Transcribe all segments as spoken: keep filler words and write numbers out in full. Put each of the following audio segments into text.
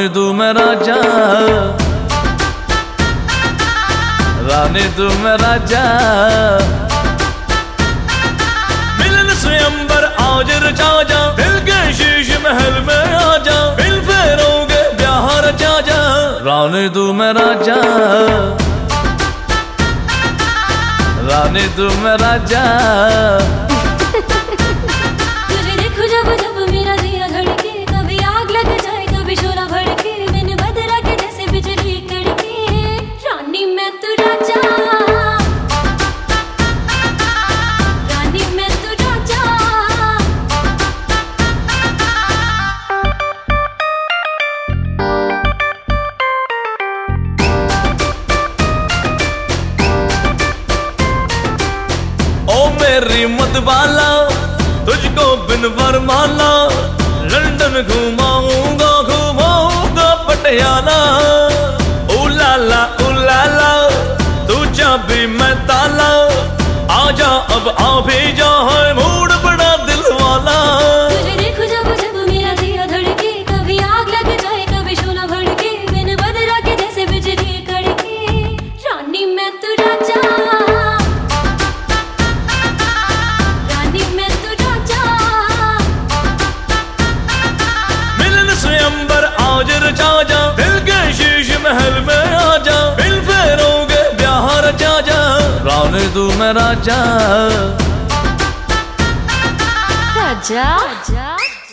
रानी तू मैं राजा, रानी तू मैं राजा। मिलन से अंबर आज रचा जा, दिल के शीश महल में आ जा, दिल फेरोगे ब्याह रचा जा। रानी तू मैं राजा, रानी तू मैं राजा। तुझे देखो जब जब मेरा दिया धड़के, कभी आग लग जाए कभी शोला भड़के, बिन बदरा के जैसे बिजली कड़के। रानी मैं तू राजा, रानी मैं तू राजा। ओ मेरी मतवाला, तुझको बिन वरमाला, लंदन घुमाऊंगा घुमाऊंगा पटियाला। ओ लाला ओ लाला, तू चाबी मैं ताला, आजा अब आ भी जा, है मूड बड़ा दिल वाला। तुझे देखो जब जब मेरा दिया धड़के, कभी आग लग जाए कभी शोला भड़के, बिन बदरा के जैसे बिजली कड़के। रानी मैं तू राजा, रानी मैं तू राजा। मिलन से अंबर आज रचा जा, दिल के शीश महल में आ जा, दिल फेरोगे ब्याह रचा जा। रानी तू मैं राजा, राजा, राजा।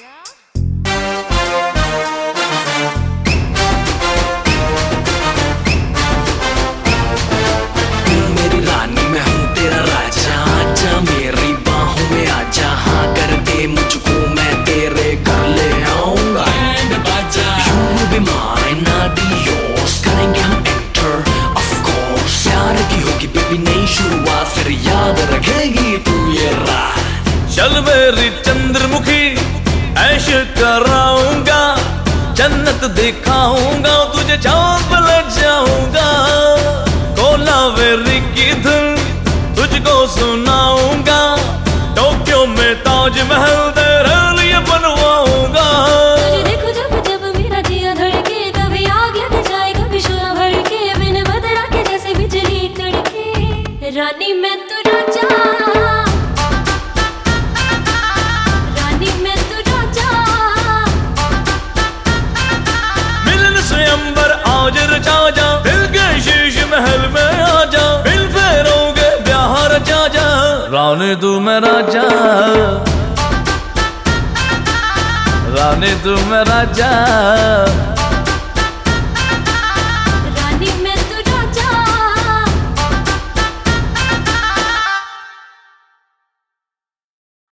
मेरी रानी मैं हूँ तेरा राजा, आजा मेरी बाहों में आजा। हाँ कर दे मुझको मैं तेरे घर ले आऊंगा। You will be mine, I'll be yours, करेंगे हम enter of course। प्यार की होगी बेबी नई शुरुआत, फिर याद रखेगी तू ये रात। चल मेरी चंद्रमुखी ऐश कराऊंगा, जन्नत दिखाऊंगा तुझे, चांद पे ले जाऊंगा। कोलावेरी की धुन तुझको सुनाऊंगा, टोक्यो में ताजमहल तेरे लिए बनवाऊंगा। तुझे देखो जब जब मेरा दिया धड़के, कभी आग लग जाए कभी शोला भड़के, बिन बदरा के जैसे बिजली कड़के। रानी मैं तू राजा, रानी मैं तू राजा। मिलन से अंबर आज रचा जा, दिल के शीश महल में आ जा, दिल फेरोगे ब्याह रचा जा। रानी तू मैं राजा, रानी तू मैं राजा।